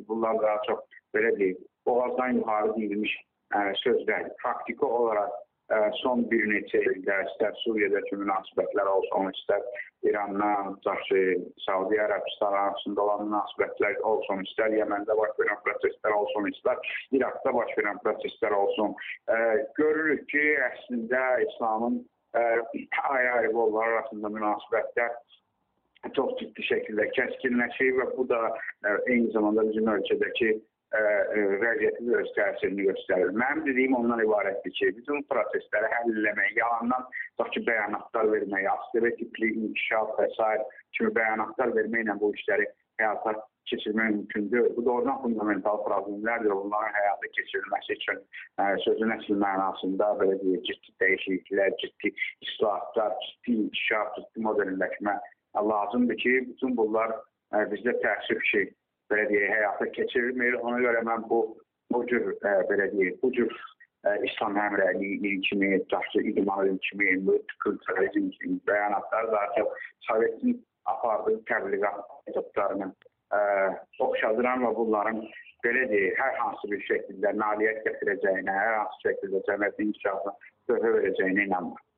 bunlar daha çox belə deyil, boğazdan yuxarı deyilmiş sözlər. Faktiki olaraq son bir neçə ildə istər Suriyadakı münasibətlər olsun, istər İrandan, Saudi Ərəbistan arasında olan münasibətlər olsun, istər Yəməndə baş verən proseslər olsun, istər İraqda baş verən proseslər olsun. Görürük ki, əslində İslamın ayrı-ayrı qollar arasında münasibətlər çox ciddi şəkildə kəskinləşir və bu da eyni zamanda bizim ölkədəki vəziyyəti öz təsirini göstərir. Mənim dediyim ondan ibarətdir ki, bütün prosesləri həll eləmək, yalandan bəyanatlar vermək, stereotipli inkişaf və s. kimi bəyanatlar verməklə bu işləri həyata keçirmək mümkündür. Bu doğrudan fundamental problemlərdir. Bunların həyata keçirilməsi üçün sözün əsl mənasında belə deyək, ciddi dəyişikliklər, ciddi islahatlar, ciddi inkişaf, ciddi modernləşmə lazımdır ki, bütün bunlar bizdə təəssüf ki, belə deyək, həyata keçirilmir. Ona görə mən bu cür, belə deyək, bu cür İslam həmrəyliyi kimi, idmanı kimi, multikulturalizm kimi bəyanatlar daha çox Sovetin apardığı təbliğat metodlarını oxşadıran və bunların, belə deyək, hər hansı bir şəkildə nailiyyət gətirəcəyinə, hər hansı şəkildə cəmiyyətin inkişafına töhfə verəcəyinə inanmır.